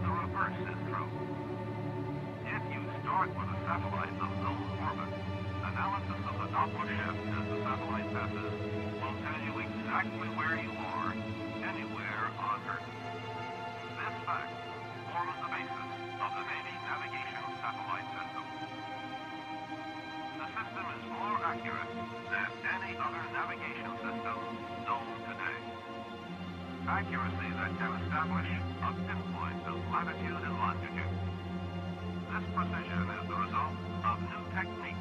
the reverse is true. If you start with a satellite of known orbit, analysis of the Doppler shift as the satellite passes will tell you exactly where you are, anywhere on Earth. This fact forms the basis of the Navy Navigation Satellite System. The system is more accurate than any other navigation system known today. Accuracy that can establish a pinpoint of latitude and longitude. This precision is the result of new techniques